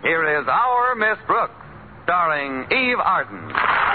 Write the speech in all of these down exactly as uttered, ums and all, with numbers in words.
here is Our Miss Brooks, starring Eve Arden.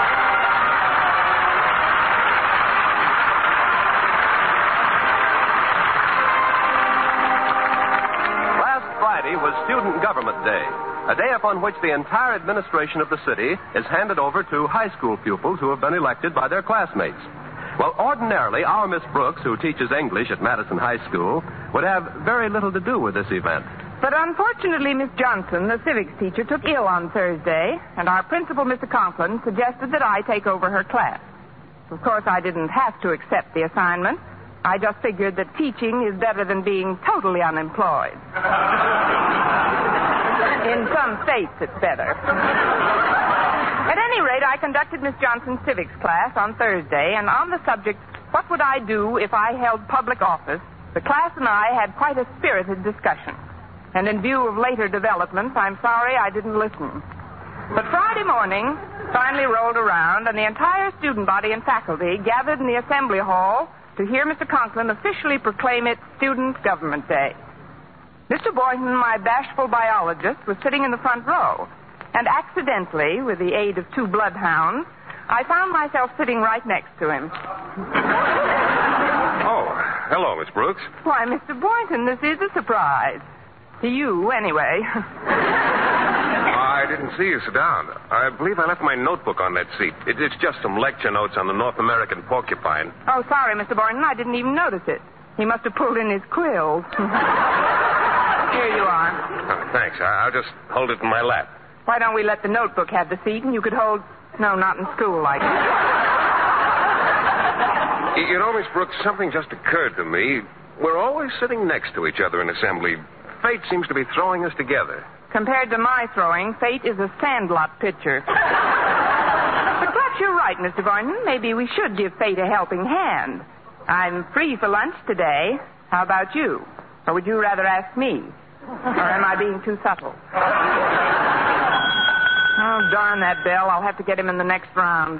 Last Friday was Student Government Day, a day upon which the entire administration of the city is handed over to high school pupils who have been elected by their classmates. Well, ordinarily, our Miss Brooks, who teaches English at Madison High School, would have very little to do with this event. But unfortunately, Miss Johnson, the civics teacher, took ill on Thursday, and our principal, Mister Conklin, suggested that I take over her class. Of course, I didn't have to accept the assignment. I just figured that teaching is better than being totally unemployed. In some states, it's better. At any rate, I conducted Miss Johnson's civics class on Thursday, and on the subject, what would I do if I held public office, the class and I had quite a spirited discussion. And in view of later developments, I'm sorry I didn't listen. But Friday morning finally rolled around, and the entire student body and faculty gathered in the assembly hall to hear Mister Conklin officially proclaim it Student Government Day. Mister Boynton, my bashful biologist, was sitting in the front row. And accidentally, with the aid of two bloodhounds, I found myself sitting right next to him. Oh, hello, Miss Brooks. Why, Mister Boynton, this is a surprise. To you, anyway. I didn't see you sit down. I believe I left my notebook on that seat. It, it's just some lecture notes on the North American porcupine. Oh, sorry, Mister Boynton. I didn't even notice it. He must have pulled in his quills. Here you are. Oh, thanks. I, I'll just hold it in my lap. Why don't we let the notebook have the seat and you could hold... No, not in school like that. You know, Miss Brooks, something just occurred to me. We're always sitting next to each other in assembly. Fate seems to be throwing us together. Compared to my throwing, fate is a sandlot pitcher. But perhaps you're right, Mister Boynton. Maybe we should give fate a helping hand. I'm free for lunch today. How about you? Or would you rather ask me? Or am I being too subtle? Oh, darn that bell. I'll have to get him in the next round.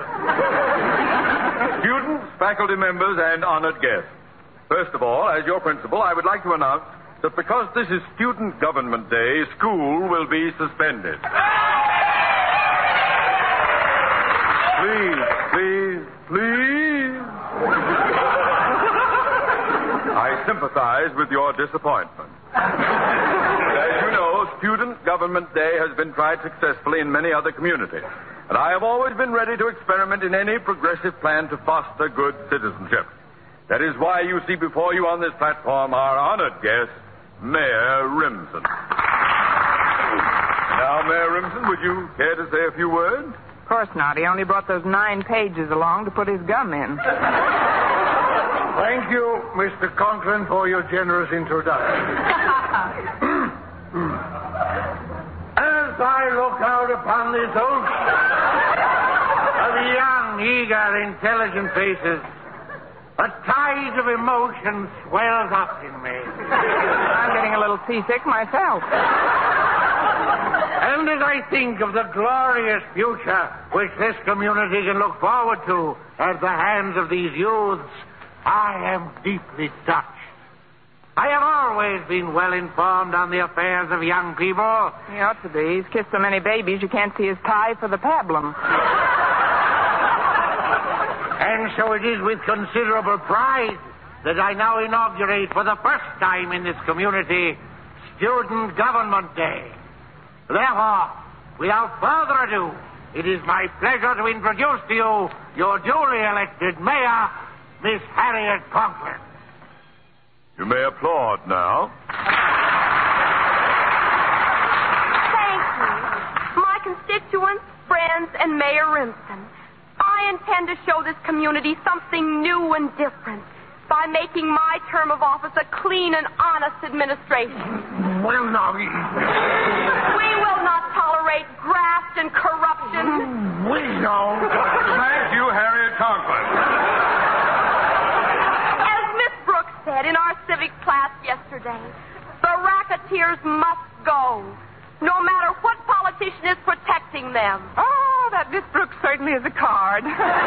Students, faculty members, and honored guests. First of all, as your principal, I would like to announce that because this is Student Government Day, school will be suspended. Please, please, please. I sympathize with your disappointment. As you know, Student Government Day has been tried successfully in many other communities. And I have always been ready to experiment in any progressive plan to foster good citizenship. That is why you see before you on this platform our honored guest, Mayor Remsen. Now, Mayor Remsen, would you care to say a few words? Of course not. He only brought those nine pages along to put his gum in. Thank you, Mister Conklin, for your generous introduction. As I look out upon this ocean of young, eager, intelligent faces, a tide of emotion swells up in me. I'm getting a little seasick myself. And as I think of the glorious future which this community can look forward to at the hands of these youths, I am deeply touched. I have always been well informed on the affairs of young people. He ought to be. He's kissed so many babies you can't see his tie for the pablum. And so it is with considerable pride that I now inaugurate for the first time in this community Student Government Day. Therefore, without further ado, it is my pleasure to introduce to you your duly elected mayor, Miss Harriet Conklin. You may applaud now. Thank you. My constituents, friends, and Mayor Remsen, I intend to show this community something new and different by making my term of office a clean and honest administration. Well, now... We will not tolerate graft and corruption. We know. Thank you, Harriet Conklin. As Miss Brooks said in our civics class yesterday, the racketeers must go, no matter what politician is protecting them. Oh, that Miss Brooks certainly is a card.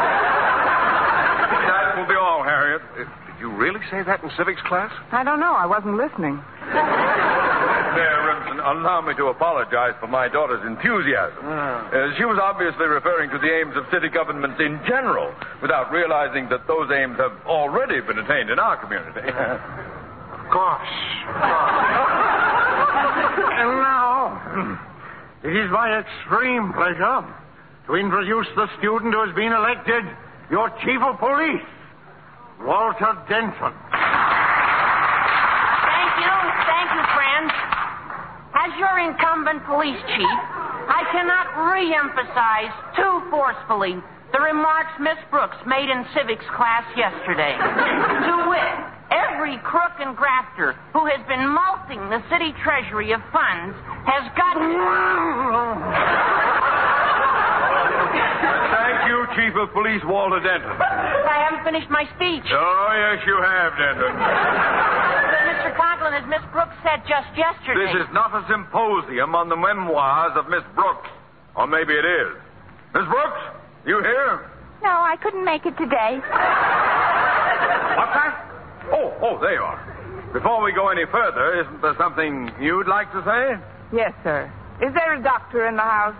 That will be all, Harriet. Uh, did you really say that in civics class? I don't know. I wasn't listening. Mayor Rimson, allow me to apologize for my daughter's enthusiasm. Uh, she was obviously referring to the aims of city government in general, without realizing that those aims have already been attained in our community. Gosh. And now, it is my extreme pleasure to introduce the student who has been elected your chief of police, Walter Denton. Thank you. Thank you, friends. As your incumbent police chief, I cannot re-emphasize too forcefully the remarks Miss Brooks made in civics class yesterday. To wit, every crook and grafter who has been mulcting the city treasury of funds has got... Thank you, Chief of Police Walter Denton. I haven't finished my speech. Oh, yes, you have, Denton. But, Mister Conklin, as Miss Brooks said just yesterday... This is not a symposium on the memoirs of Miss Brooks. Or maybe it is. Miss Brooks, you here? No, I couldn't make it today. What's that? Oh, oh, there you are. Before we go any further, isn't there something you'd like to say? Yes, sir. Is there a doctor in the house?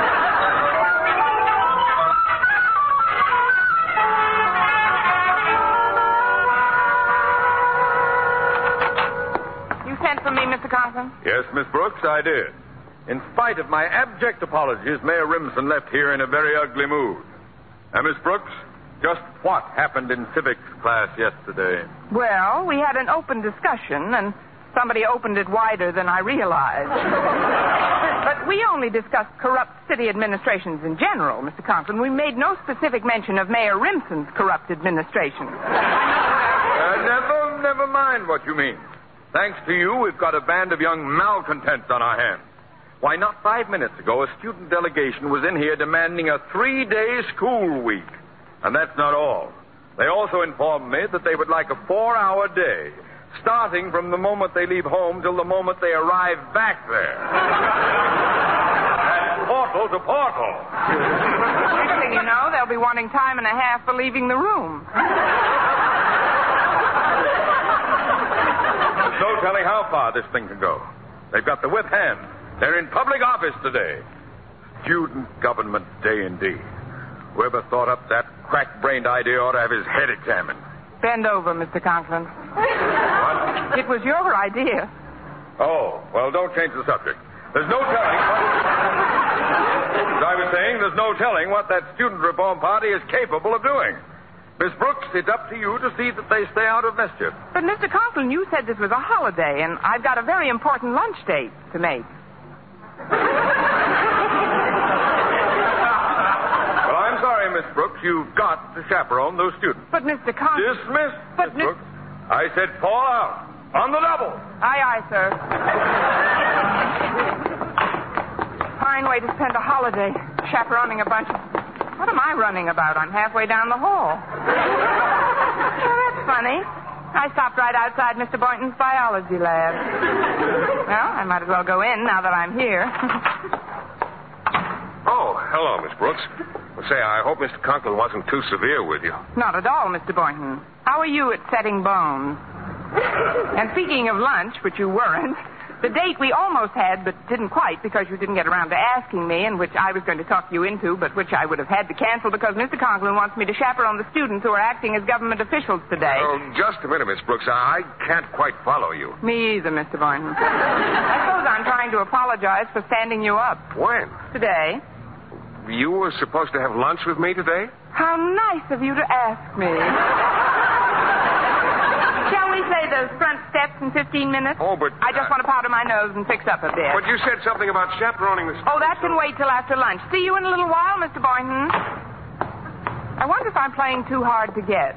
You sent for me, Mister Conklin? Yes, Miss Brooks, I did. In spite of my abject apologies, Mayor Rimson left here in a very ugly mood. Now, Miss Brooks, just what happened in civics class yesterday? Well, we had an open discussion, and somebody opened it wider than I realized. But we only discussed corrupt city administrations in general, Mister Conklin. We made no specific mention of Mayor Rimson's corrupt administration. Uh, never, never mind what you mean. Thanks to you, we've got a band of young malcontents on our hands. Why, not five minutes ago, a student delegation was in here demanding a three-day school week. And that's not all. They also informed me that they would like a four-hour day, starting from the moment they leave home till the moment they arrive back there. And portal to portal. Next thing you know, they'll be wanting time and a half for leaving the room. There's no telling how far this thing can go. They've got the whip hand. They're in public office today. Student Government Day indeed. Whoever thought up that crack-brained idea ought to have his head examined. Bend over, Mister Conklin. What? It was your idea. Oh, well, don't change the subject. There's no telling. As I was saying, there's no telling what that student reform party is capable of doing. Miss Brooks, it's up to you to see that they stay out of mischief. But, Mister Conklin, you said this was a holiday, and I've got a very important lunch date to make. Well, I'm sorry, Miss Brooks. You've got to chaperone those students. But, Mister Conklin... Dismissed, But, Miss Miss- Brooks. I said fall out. On the double. Aye, aye, sir. Fine way to spend a holiday, chaperoning a bunch of... What am I running about? I'm halfway down the hall. Oh, that's funny. I stopped right outside Mister Boynton's biology lab. Well, I might as well go in now that I'm here. Oh, hello, Miss Brooks. Well, say, I hope Mister Conklin wasn't too severe with you. Not at all, Mister Boynton. How are you at setting bones? And speaking of lunch, which you weren't, the date we almost had, but didn't quite because you didn't get around to asking me, and which I was going to talk you into, but which I would have had to cancel because Mister Conklin wants me to chaperone the students who are acting as government officials today. Oh, just a minute, Miss Brooks. I can't quite follow you. Me either, Mister Boynton. I suppose I'm trying to apologize for standing you up. When? Today. You were supposed to have lunch with me today? How nice of you to ask me. Shall we say those front steps in fifteen minutes? Oh, but... I just uh, want to powder my nose and fix up a bit. But you said something about chaperoning the... Oh, that can wait till after lunch. See you in a little while, Mister Boynton. I wonder if I'm playing too hard to get.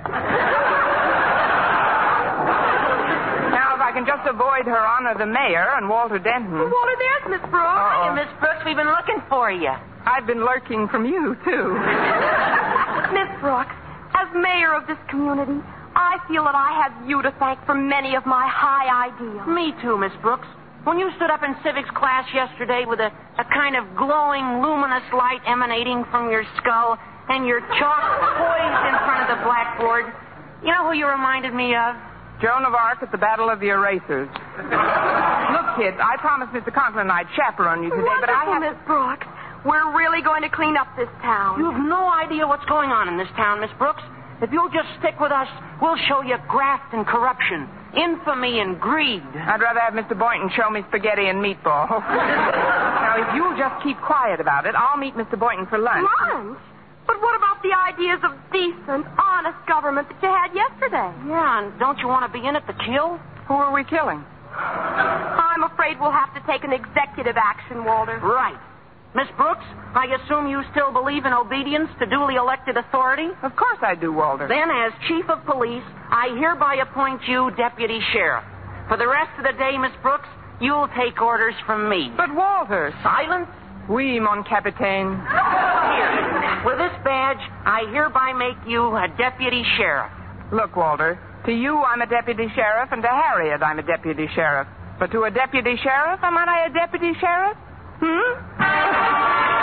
Now, if I can just avoid Her Honor the Mayor and Walter Denton. Oh, Walter, there's Miss Brooks. Uh-oh. Hiya, Miss Brooks. We've been looking for you. I've been lurking from you, too. Miss Brooks, as mayor of this community, I feel that I have you to thank for many of my high ideals. Me too, Miss Brooks. When you stood up in civics class yesterday with a, a kind of glowing, luminous light emanating from your skull and your chalk poised in front of the blackboard, you know who you reminded me of? Joan of Arc at the Battle of the Erasers. Look Kit. I promised Mister Conklin I'd chaperone you today, Wonderful, but I have... Miss Brooks. We're really going to clean up this town. You have no idea what's going on in this town, Miss Brooks. If you'll just stick with us, we'll show you graft and corruption, infamy and greed. I'd rather have Mister Boynton show me spaghetti and meatballs. Now, if you'll just keep quiet about it, I'll meet Mister Boynton for lunch. Lunch? But what about the ideas of decent, honest government that you had yesterday? Yeah, and don't you want to be in it to kill? Who are we killing? I'm afraid we'll have to take an executive action, Walter. Right. Miss Brooks, I assume you still believe in obedience to duly elected authority? Of course I do, Walter. Then, as chief of police, I hereby appoint you deputy sheriff. For the rest of the day, Miss Brooks, you'll take orders from me. But, Walter... Silence? Oui, mon capitaine. Here, with this badge, I hereby make you a deputy sheriff. Look, Walter, to you I'm a deputy sheriff, and to Harriet I'm a deputy sheriff. But to a deputy sheriff, am I a deputy sheriff? Hmm?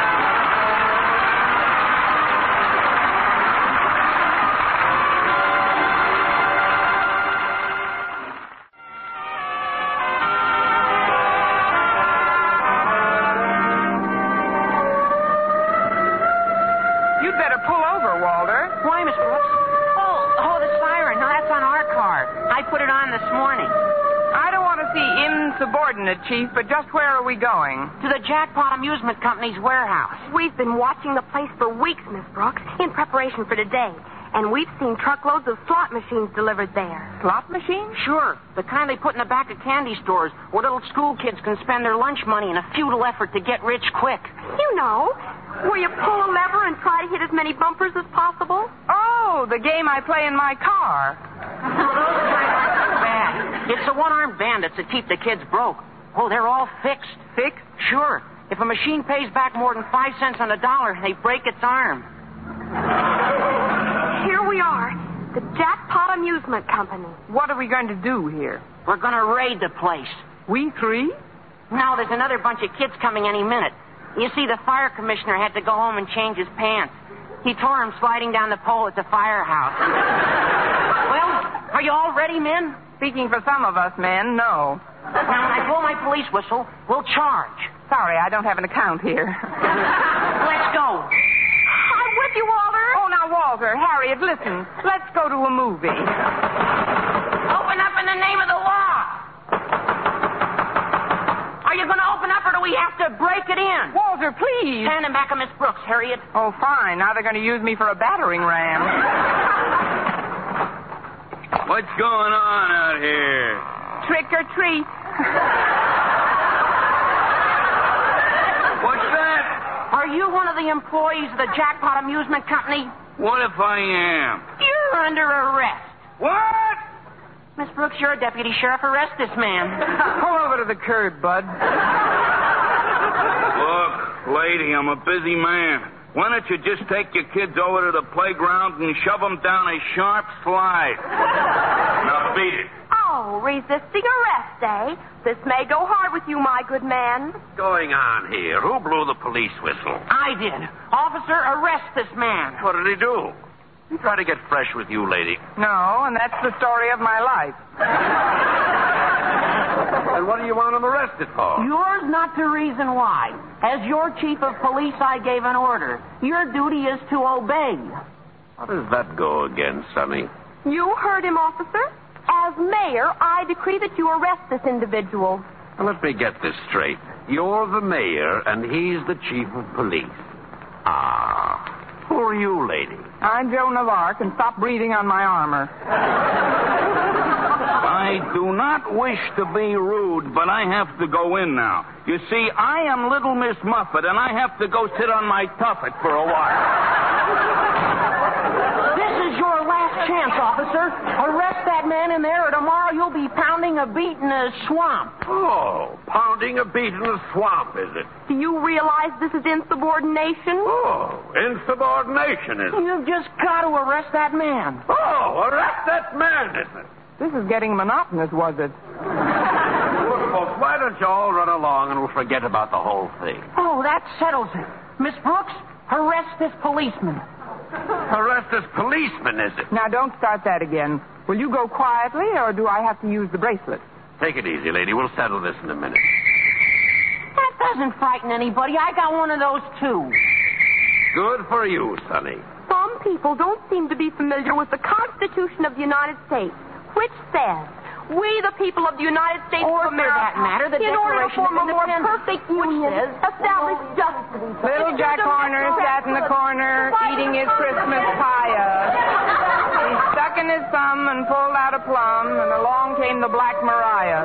You'd better pull over, Walter. Why, Miss Brooks? Oh, oh, the siren. No, that's on our car. I put it on this morning. I don't want to see insubordinate, Chief, but just where are we going? To the Jackpot Amusement Company's warehouse. We've been watching the place for weeks, Miss Brooks, in preparation for today. And we've seen truckloads of slot machines delivered there. Slot machines? Sure. The kind they put in the back of candy stores where little school kids can spend their lunch money in a futile effort to get rich quick. You know, where you pull a lever and try to hit as many bumpers as possible. Oh, the game I play in my car. Bad. It's the one-armed bandits that keep the kids broke. Oh, they're all fixed. Fixed? Sure. If a machine pays back more than five cents on the dollar, they break its arm. Here we are, the Jackpot Amusement Company. What are we going to do here? We're going to raid the place. We three? Now, there's another bunch of kids coming any minute. You see, the fire commissioner had to go home and change his pants. He tore him sliding down the pole at the firehouse. Well, are you all ready, men? Speaking for some of us men, no. Now, when I blow my police whistle, we'll charge. Sorry, I don't have an account here. Let's go. I'm with you, Walter. Oh, now, Walter, Harriet, listen. Let's go to a movie. Open up in the name of the law. Are you going to open up, or do we have to break it in? Walter, please. Stand in back of Miss Brooks, Harriet. Oh, fine. Now they're going to use me for a battering ram. What's going on out here? Trick or treat. What's that? Are you one of the employees of the Jackpot Amusement Company? What if I am? You're under arrest. What? Miss Brooks, you're a deputy sheriff. Arrest this man. Pull over to the curb, bud. Look, lady, I'm a busy man. Why don't you just take your kids over to the playground and shove them down a sharp slide? Now beat it. Oh, resisting arrest, eh? This may go hard with you, my good man. What's going on here? Who blew the police whistle? I did. Officer, arrest this man. What did he do? You try to get fresh with you, lady. No, and that's the story of my life. And what do you want him arrested for? Yours not to reason why. As your chief of police, I gave an order. Your duty is to obey. How does that go again, Sonny? You heard him, officer. As mayor, I decree that you arrest this individual. Now, let me get this straight. You're the mayor, and he's the chief of police. Ah. Who are you, lady? I'm Joan of Arc, and stop breathing on my armor. I do not wish to be rude, but I have to go in now. You see, I am Little Miss Muffet, and I have to go sit on my tuffet for a while. This is your last chance, officer. Arrest that man in there, or tomorrow you'll be pounding a beat in a swamp. Oh, pounding a beat in the swamp, is it? Do you realize this is insubordination? Oh, insubordination, is it? You've just got to arrest that man. Oh, arrest that man, is it? This is getting monotonous, was it? Look, folks, why don't you all run along and we'll forget about the whole thing? Oh, that settles it. Miss Brooks, arrest this policeman. Arrest this policeman, is it? Now, don't start that again. Will you go quietly, or do I have to use the bracelet? Take it easy, lady. We'll settle this in a minute. That doesn't frighten anybody. I got one of those, too. Good for you, Sonny. Some people don't seem to be familiar with the Constitution of the United States, which says, we, the people of the United States Or, of for America, that matter, the in order to Declaration form a of more Independence, perfect which union, says, establish justice. Little Jack Horner sat in the corner eating his Christmas pie. He stuck in his thumb and pulled out a plum, and along came the Black Mariah.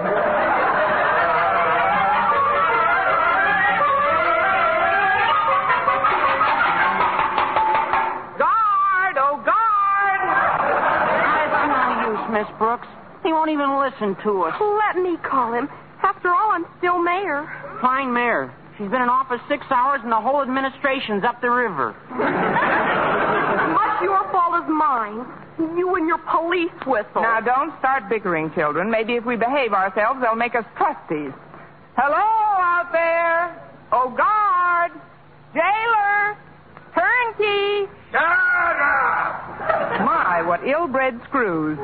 Guard! Oh, guard! That's no use, Miss Brooks. He won't even listen to us. Let me call him. After all, I'm still mayor. Fine mayor. She's been in office six hours and the whole administration's up the river. Much your fault as mine. You and your police whistle. Now, don't start bickering, children. Maybe if we behave ourselves, they'll make us trustees. Hello out there. Oh, guard. Jailer. Turnkey. Shut up! My, what ill-bred screws.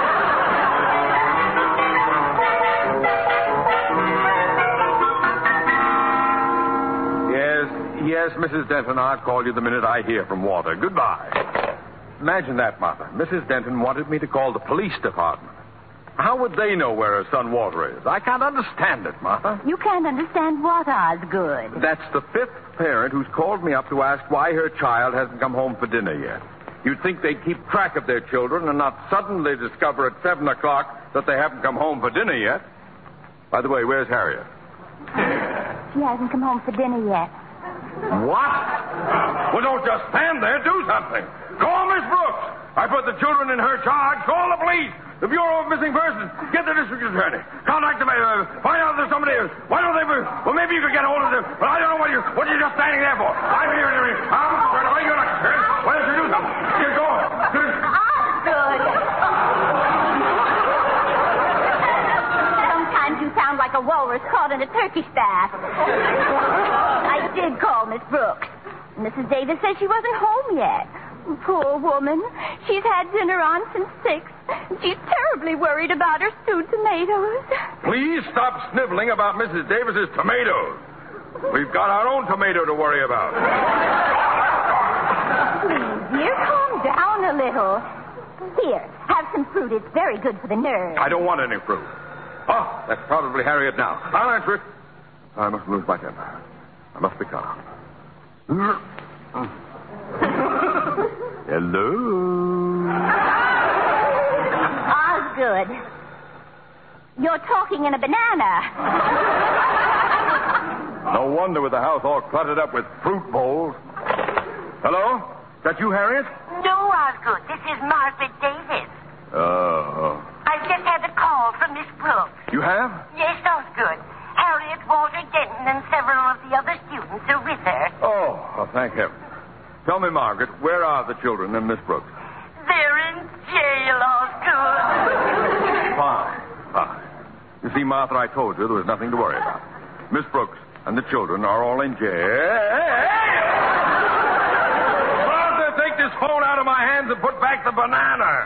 Yes, yes, Missus Denton, I'll call you the minute I hear from Walter. Goodbye. Imagine that, Martha. Missus Denton wanted me to call the police department. How would they know where her son Walter is? I can't understand it, Martha. You can't understand what, Osgood? That's the fifth parent who's called me up to ask why her child hasn't come home for dinner yet. You'd think they'd keep track of their children and not suddenly discover at seven o'clock that they haven't come home for dinner yet. By the way, where's Harriet? She hasn't come home for dinner yet. What? Well, don't just stand there. Do something. Call Miss Brooks. I put the children in her charge. Call the police. The Bureau of Missing Persons. Get the district attorney. Contact the mayor. Find out if there's somebody else. Why don't they... Well, maybe you could get a hold of them. But I don't know what you... What are you just standing there for? I'm here to... I'm trying to... You're not... Why don't you do something? Here, go on. Osgood! Sometimes you sound like a walrus caught in a turkey staff. I did call Miss Brooks. Missus Davis says she wasn't home yet. Poor woman. She's had dinner on since six. She's terribly worried about her stewed tomatoes. Please stop sniveling about Missus Davis's tomatoes. We've got our own tomato to worry about. Please, dear, calm down a little. Here, have some fruit. It's very good for the nerves. I don't want any fruit. Oh, that's probably Harriet now. I'll answer it. I must lose my temper. I must be calm. Hello? Osgood. You're talking in a banana. No wonder with the house all cluttered up with fruit bowls. Hello? Is that you, Harriet? No, Osgood. This is Margaret Davis. Oh. I've just had a call from Miss Brooks. You have? Yes, Osgood. Harriet, Walter Denton, and several of the other students are with her. Oh, well, thank heaven. Tell me, Margaret, where are the children and Miss Brooks? They're in jail, Osgood. Fine, fine. You see, Martha, I told you there was nothing to worry about. Miss Brooks and the children are all in jail. Hey, hey! Martha, take this phone out of my hands and put back the banana.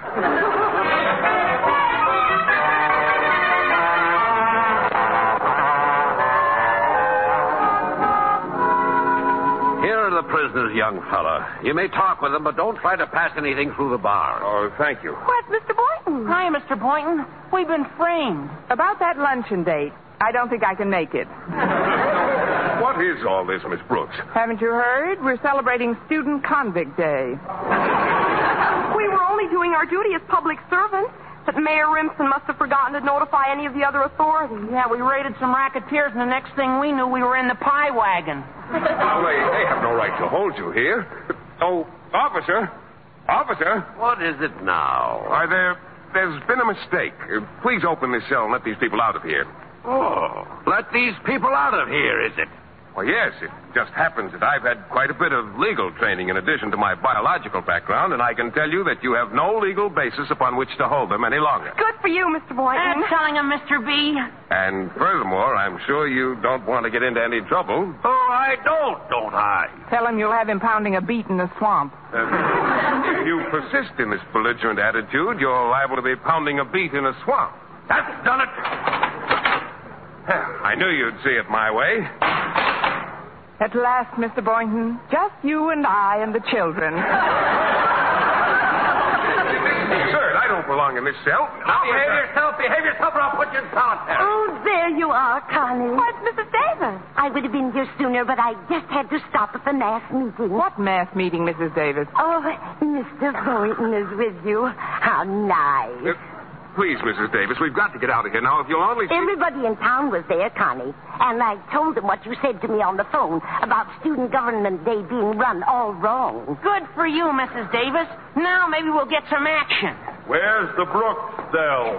Here are the prisoners, young fella. You may talk with them, but don't try to pass anything through the bars. Oh, thank you. Where's Mister Boynton? Hi, Mister Boynton. We've been framed. About that luncheon date, I don't think I can make it. What is all this, Miss Brooks? Haven't you heard? We're celebrating Student Convict Day. We were only doing our duty as public servants, but Mayor Rimson must have forgotten to notify any of the other authorities. Yeah, we raided some racketeers, and the next thing we knew, we were in the pie wagon. Well, they, they have no right to hold you here. Oh, officer. Officer. What is it now? Are there... There's been a mistake. Uh, please open this cell and let these people out of here. Oh, let these people out of here, is it? Well, yes, it just happens that I've had quite a bit of legal training in addition to my biological background, and I can tell you that you have no legal basis upon which to hold them any longer. Good for you, Mister Boynton. That's telling him, Mister B. And furthermore, I'm sure you don't want to get into any trouble. Oh, I don't, don't I? Tell him you'll have him pounding a beet in the swamp. Uh, if you persist in this belligerent attitude, you're liable to be pounding a beet in a swamp. That's done it. I knew you'd see it my way. At last, Mister Boynton, just you and I and the children. Sir, I don't belong in this cell. Now behave yourself, behave yourself, or I'll put you in solitary. Oh, there you are, Connie. What's Missus Davis? I would have been here sooner, but I just had to stop at the mass meeting. What mass meeting, Missus Davis? Oh, Mister Boynton is with you. How nice. Uh, please, Missus Davis, we've got to get out of here now. If you'll only... Everybody in town was there, Connie. And I told them what you said to me on the phone about Student Government Day being run all wrong. Good for you, Missus Davis. Now maybe we'll get some action. Where's the Brooks cell?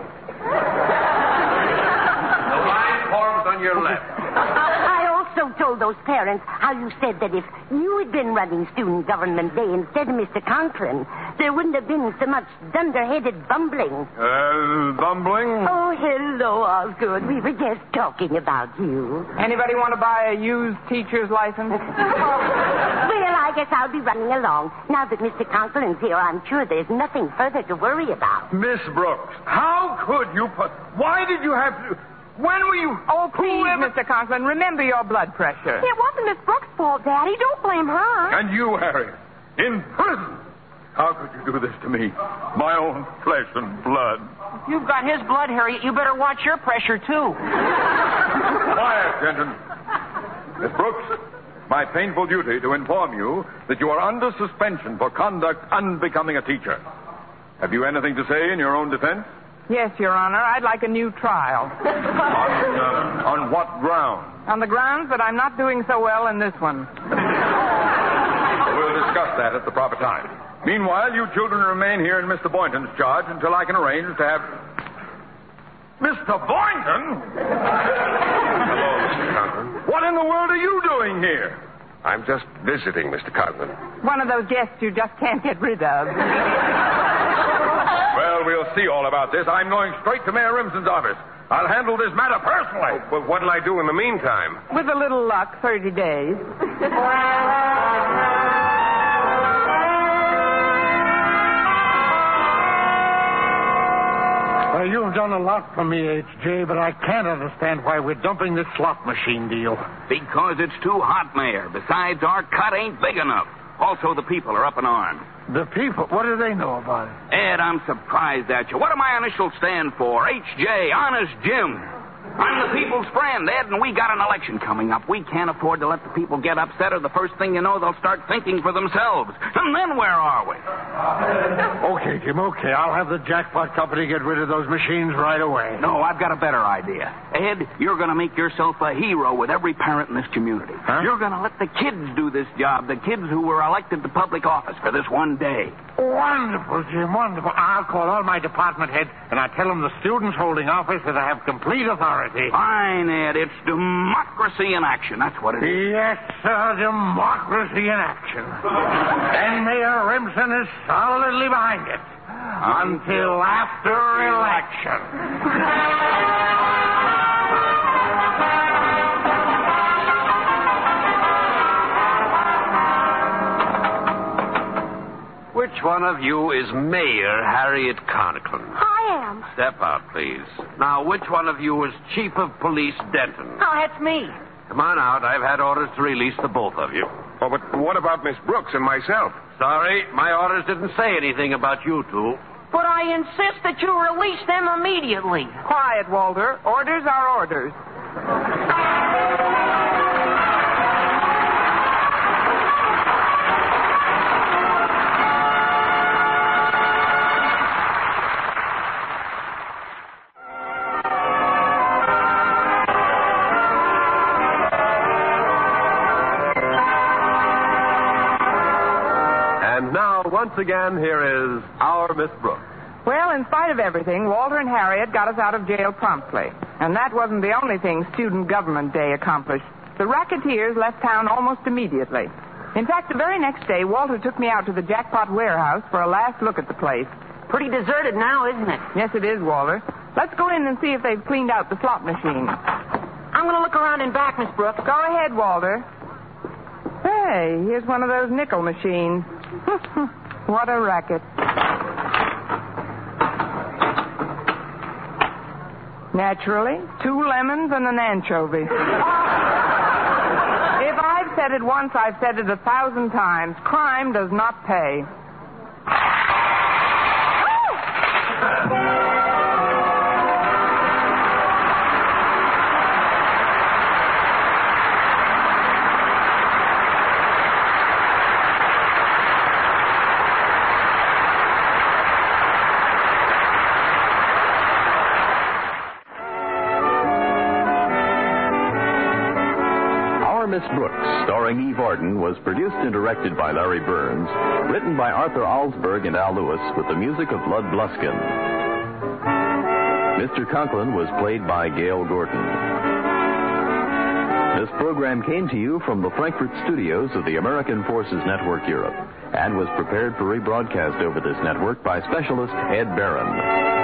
The line forms on your left. I also told those parents how you said that if you had been running Student Government Day instead of Mister Conklin, there wouldn't have been so much dunderheaded bumbling. Uh, bumbling? Oh, hello, Osgood. We were just talking about you. Anybody want to buy a used teacher's license? Well, I guess I'll be running along. Now that Mister Conklin's here, I'm sure there's nothing further to worry about. Miss Brooks, how could you put... Why did you have to... When were you... Oh, please, Whoever... Mister Conklin, remember your blood pressure. It wasn't Miss Brooks' fault, Daddy. Don't blame her. And you, Harry, in prison. How could you do this to me? My own flesh and blood. If you've got his blood, Harriet, you better watch your pressure, too. Quiet, gentlemen. Miss Brooks, my painful duty to inform you that you are under suspension for conduct unbecoming a teacher. Have you anything to say in your own defense? Yes, Your Honor. I'd like a new trial. on, uh, on what ground? On the grounds that I'm not doing so well in this one. We'll discuss that at the proper time. Meanwhile, you children remain here in Mister Boynton's charge until I can arrange to have... Mister Boynton? Hello, Mister Conklin. What in the world are you doing here? I'm just visiting, Mister Conklin. One of those guests you just can't get rid of. Well, we'll see all about this. I'm going straight to Mayor Remsen's office. I'll handle this matter personally. Oh, but what'll I do in the meantime? With a little luck, thirty days. Well, you've done a lot for me, H J, but I can't understand why we're dumping this slot machine deal. Because it's too hot, Mayor. Besides, our cut ain't big enough. Also, the people are up in arms. The people, what do they know about it? Ed, I'm surprised at you. What do my initials stand for? H J, Honest Jim. I'm the people's friend, Ed, and we got an election coming up. We can't afford to let the people get upset, or the first thing you know, they'll start thinking for themselves. And then where are we? Okay, Jim, okay. I'll have the jackpot company get rid of those machines right away. No, I've got a better idea. Ed, you're going to make yourself a hero with every parent in this community. Huh? You're going to let the kids do this job, the kids who were elected to public office for this one day. Wonderful, Jim, wonderful. I'll call all my department heads, and I'll tell them the students holding office that I have complete authority. Fine, Ed. It's democracy in action. That's what it is. Yes, sir, democracy in action. And Mayor Remsen is solidly behind it. Until after election. Which one of you is Mayor Harriet Conklin? I am. Step out, please. Now, which one of you is Chief of Police Denton? Oh, that's me. Come on out. I've had orders to release the both of you. Oh, but what about Miss Brooks and myself? Sorry, my orders didn't say anything about you two. But I insist that you release them immediately. Quiet, Walter. Orders are orders. Once again, here is our Miss Brooks. Well, in spite of everything, Walter and Harriet got us out of jail promptly. And that wasn't the only thing Student Government Day accomplished. The racketeers left town almost immediately. In fact, the very next day, Walter took me out to the Jackpot warehouse for a last look at the place. Pretty deserted now, isn't it? Yes, it is, Walter. Let's go in and see if they've cleaned out the slot machine. I'm going to look around in back, Miss Brooks. Go ahead, Walter. Hey, here's one of those nickel machines. What a racket. Naturally, two lemons and an anchovy. If I've said it once, I've said it a thousand times. Crime does not pay. Miss Brooks, starring Eve Arden, was produced and directed by Larry Burns, written by Arthur Alsberg and Al Lewis, with the music of Lud Bluskin. Mister Conklin was played by Gail Gordon. This program came to you from the Frankfurt studios of the American Forces Network Europe and was prepared for rebroadcast over this network by specialist Ed Barron.